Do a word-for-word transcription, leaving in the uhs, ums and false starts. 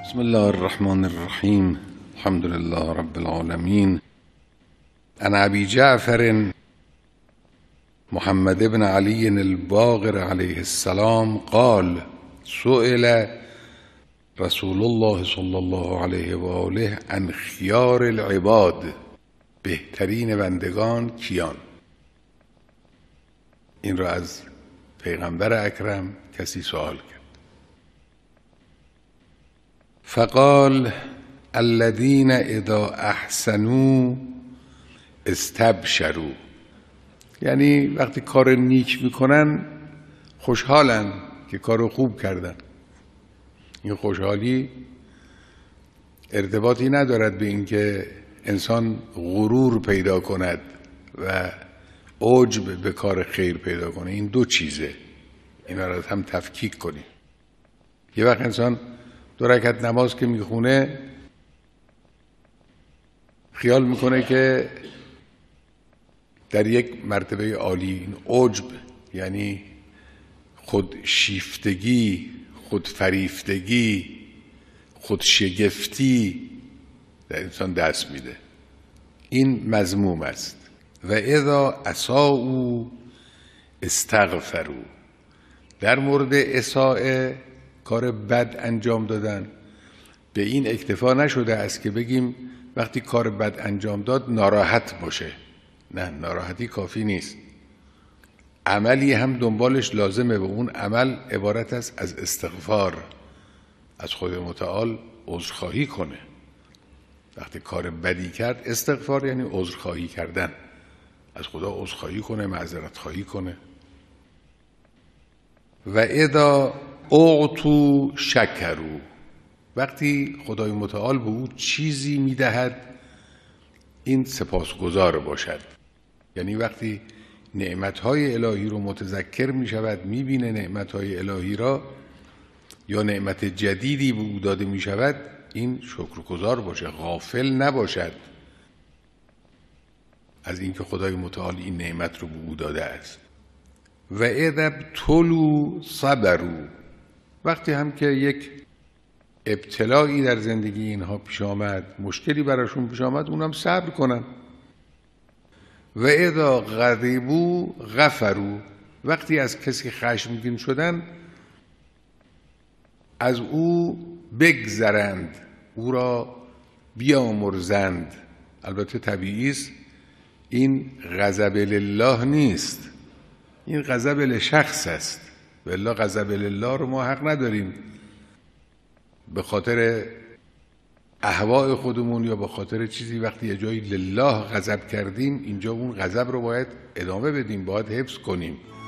بسم الله الرحمن الرحیم. الحمد لله رب العالمین. عن ابی جعفر محمد بن علی الباقر علیه السلام قال سئل رسول الله صلی الله علیه و آله عن خیار العباد، بهترین بندگان کیان؟ این را از پیغمبر اکرم کسی سوال کرد. فقال الذين اذا احسنوا استبشروا، یعنی وقتی کار نیک میکنن خوشحالن که کار خوب کردن. این خوشحالی ارتباطی ندارد به اینکه انسان غرور پیدا کند و عجب به کار خیر پیدا کنه. این دو چیزه، اینا را هم تفکیک کنیم. یه وقت انسان دو رکعت نماز که میخونه خیال میکنه که در یک مرتبه عالی، این عجب یعنی خود شیفتگی، خود فریفتگی، خود شگفتی در انسان دست میده. این مذموم است. و اذا اساءوا استغفروا، در مورد اساءه، کار بد انجام دادن، به این اکتفا نشده است که بگیم وقتی کار بد انجام داد ناراحت باشه. نه، ناراحتی کافی نیست. عملی هم دنبالش لازمه و اون عمل عبارت است از استغفار، از خود متعال عذرخواهی کنه. وقتی کار بدی کرد استغفار یعنی عذرخواهی کردن، از خدا عذرخواهی کنه، معذرت خواهی کنه. و اذا اعطوا شکروا، وقتی خدای متعال به او چیزی میدهد این سپاسگزار باشد. یعنی وقتی نعمتهای الهی رو متذکر می شود، می بینه نعمتهای الهی را یا نعمت جدیدی به او داده می شود، این شکرگزار باشه، غافل نباشد از اینکه خدای متعال این نعمت رو به او داده است. و اذا ابتلوا صبروا، وقتی هم که یک ابتلایی در زندگی اینها پیش آمد، مشکلی براشون پیش آمد، اونم صبر کنن. و اذا غضبوا غفروا، وقتی از کسی خشمگین شدن از او بگذرند، او را بیامرزند. البته طبیعی است این غضب لله نیست، این غضب لشخص است. والله غضب لله رو ما حق نداریم به خاطر اهواء خودمون یا به خاطر چیزی. وقتی یه جایی لله غضب کردیم، اینجا اون غضب رو باید ادامه بدیم، باید حفظ کنیم.